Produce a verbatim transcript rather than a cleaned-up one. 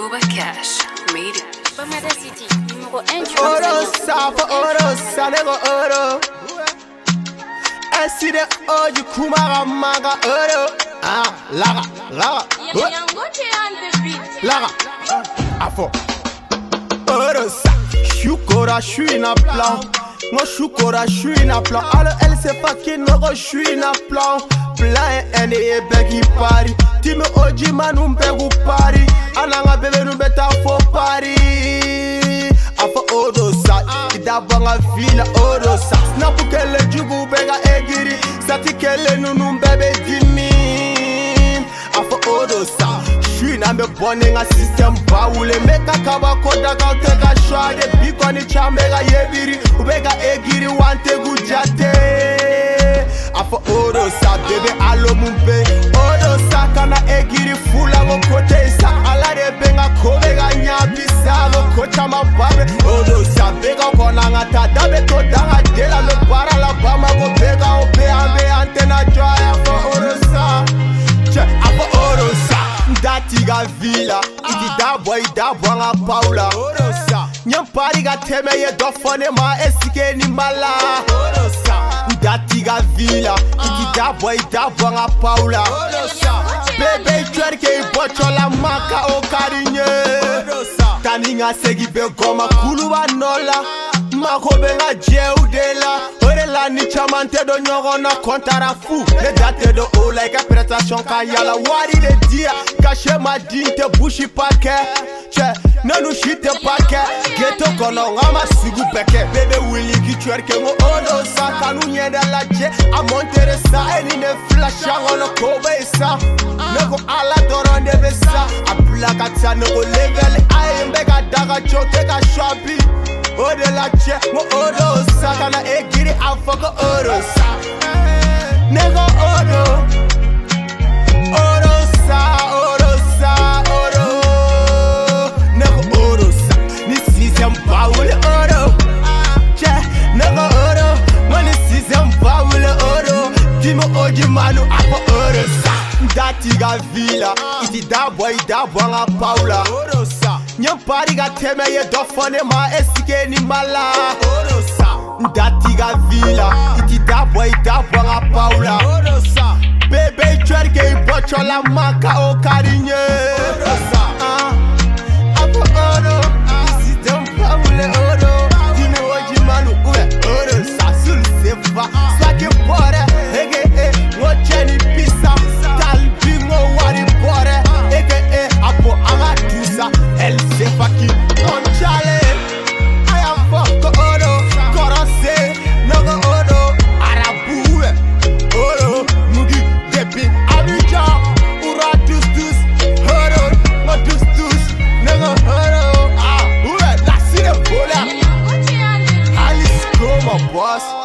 Booba Cash, made it. Bamada City, numéro un du Oro sapo, oro sanego oro. Esi de oji kumara maga oro. Ah, laga, laga. Laga, afo. Oro sa, shukora, j'suis na plan. Moi shukora, j'suis na plan. Alors elle sait pas qui ne j'suis na plan. Plan ene e begi pari. Time oji manu mbegu pari. Ananga bebe nu beta fo pari. Afo oro sa, ida banga vila oro sa. Snapu kele jugu bega egiri. Sati kele nunu mbebe dimi. Afo oro sa, j'suis na me bone nga system baule. Meka kaba koda ka teka shade. Bikoni chambega yebiri. Ubega egiri wante gujate. Afo oro sa, bebe alo mumpe. Oro sa kana egiri fula go kote sa. Ala de benga kobega nyabisa go kocha mababe. Oro sa bega kona ngata dabe to danga dela me para la bama go bega obe ambe antena joy. Afo oro sa, che afo oro sa. Dati ga vila, iti da boy da bwanga paula. Oro sa, nyampari ga teme ye dofone ma esike ni mala. Oro sa, dati ga vila, iti da boy da bwanga paula. Oro sa, bebe twerke bocho la maka o karinye. Oro sa, taninga segi be goma kulu wa nola. Mako benga jeu dela. Ore la ni chamante do nyogo na kontara fu. Le date do o like a prestation kayala. Wari de dia, cache ma dinte bushi pake. Che, nanu shite pake. Geto kono ngama sigu peke. Bebe willy ki twerke mo odo sa. Kanu nyenda la je, a montere sa. Eni ne flash no kobe sa. Nego ala doronde besa. A plaka tsa nego level. Aye mbega daga chote ka shabi. Ode la che, mo odo sa. Kana egiri afoko odo sa. Nego odo. Odo sa, odo sa, odo. Nego odo sa. Ni system baule odo. Che, nego odo. Mani system baule odo. Dimo oji manu afo odo sa. Dati ga vila, iti da boy da bwanga paula. Odo sa, nyampari ga teme ye dofone ma esike ni mala. Odo sa, dati ga vila, iti da boy da bwanga paula. Odo sa, bebe twerke bocho la maka o karinye. Odo sa, ah, apo odo, system paule odo. Dime oji manu uwe odo sa, sul sefa, swake bore, hege e, ngoche ni pisa. Elle sait pas qui on chale. I am fuck odo, korose, nogo odo, arabu, odo, mugi, depi, abija, ura tus tus, odo, no tus tus, nogo odo, ah, ure, la sire bola. Alice, come on, boss.